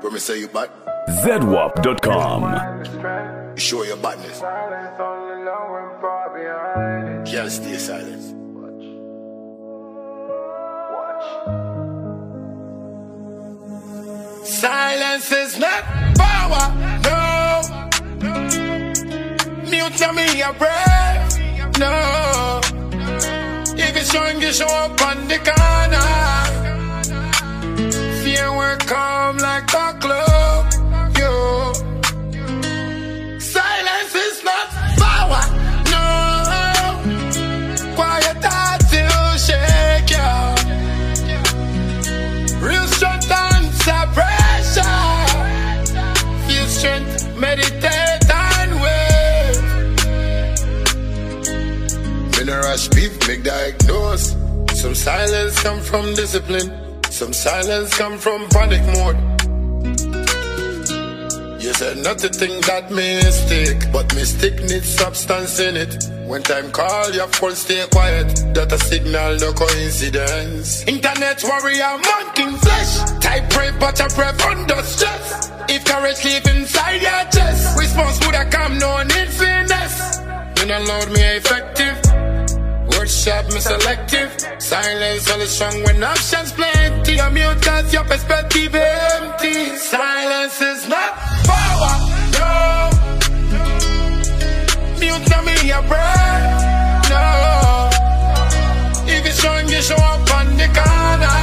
When me say you bad, ZWAP.com. you show your badness. Can't stay silent. Silence is not power, no. Mute to me a breath, no. If it's showing, you show up on the corner. Fear will come like a cloak, yo. Silence is not power, no. Quiet heart till shake, yo. Real strength and suppression. Feel strength, meditate and wait. Me no rush beef, make diagnose. Some silence come from discipline. Some silence come from panic mode. You said not to think that mistake, but mistake needs substance in it. When time call, your phone stay quiet. That a signal, no coincidence. Internet warrior, mountain flesh. Type brave, but you brave under stress. If courage live inside your chest, response would have come, no need finesse. You not loud me effective. Words sharp, me selective. Silence only strong when options plenty. You mute cause your perspective empty. Silence is not power, no. Mute to me a breath, no. If it's strong, you show up on the corner.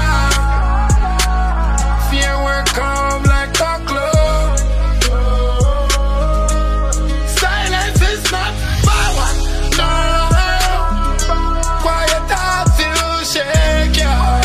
Fear will come like a cloak. Silence is not power, no. Quiet heart till shake, yeah.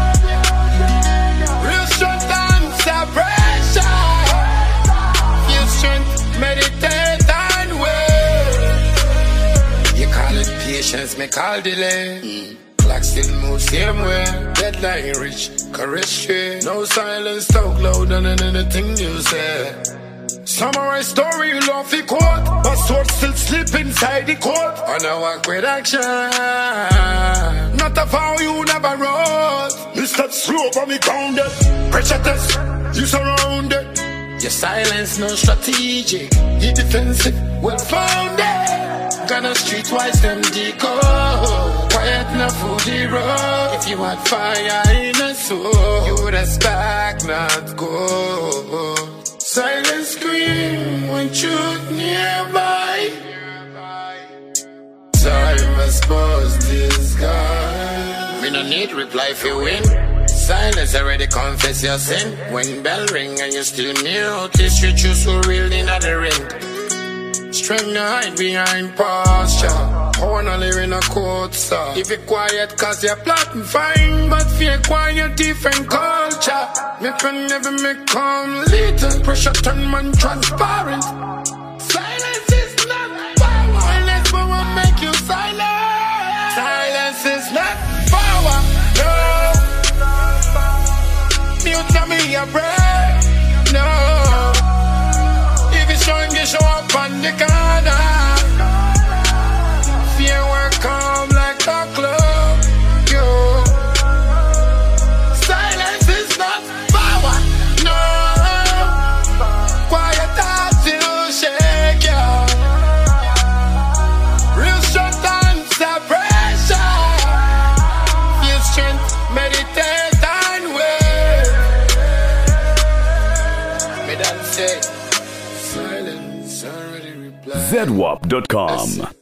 Real strength and suppression. Feel strength, meditate and wait. You call it patience, me call delay. Clock still moves same way. Deadline reach, courage straight. No silence, talk louder than anything you say. Summarize story, love the quote, but sword still slip inside the court. And I walk with action. Not a vow you never wrote. You step slow but me grounded. Pressure test, you surrounded. Your silence no strategic. You defensive, well founded. Gonna streetwise them decode. Quiet enough for the road. If you had fire in a soul, you would have spark, not go. Silence scream when truth nearby. Time expose this guy. We no need reply if you win. Silence already confess your sin. When bell ring and you still mute, this you choose who real in the ring. Strength no hide behind posture. Wanna live in a court, sir. If you quiet cause you're plotting fine, but fear quiet different culture. Me can never make calm little. Pressure turn man transparent. Silence is not power. Unless power make you silent. Silence is not power, no. Mute to me a breath, no. If it's showing, you show up on the corner. Fear will come like a cloak, yo. Silence is not power, no. Quiet heart till shake, yo. Real strength and suppression. Feel strength, meditate and wait. Me done say silence already replied. ZWAP.com.